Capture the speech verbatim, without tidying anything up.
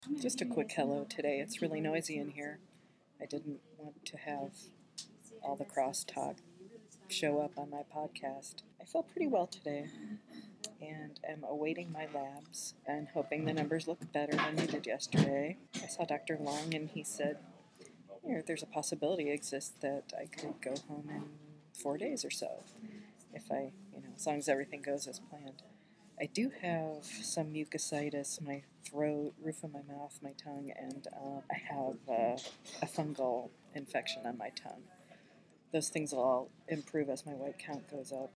Just a quick hello today. It's really noisy in here. I didn't want to have all the crosstalk show up on my podcast. I feel pretty well today and am awaiting my labs and hoping the numbers look better than they did yesterday. I saw Doctor Long and he said, you know, there's a possibility exists that I could go home in four days or so if I, you know, as long as everything goes as planned. I do have some mucositis, my throat, roof of my mouth, my tongue, and uh, I have uh, a fungal infection on my tongue. Those things will all improve as my white count goes up.